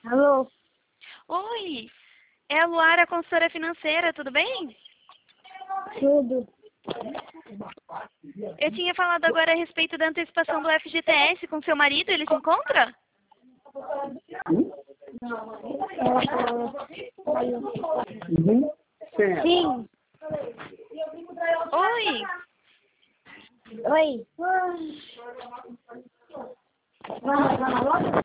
Alô? Oi, é a Luara, consultora financeira, tudo bem? Tudo. Eu tinha falado agora a respeito da antecipação do FGTS com seu marido, ele se encontra? Uhum. Sim. Oi, Oi. Vamos lá logo?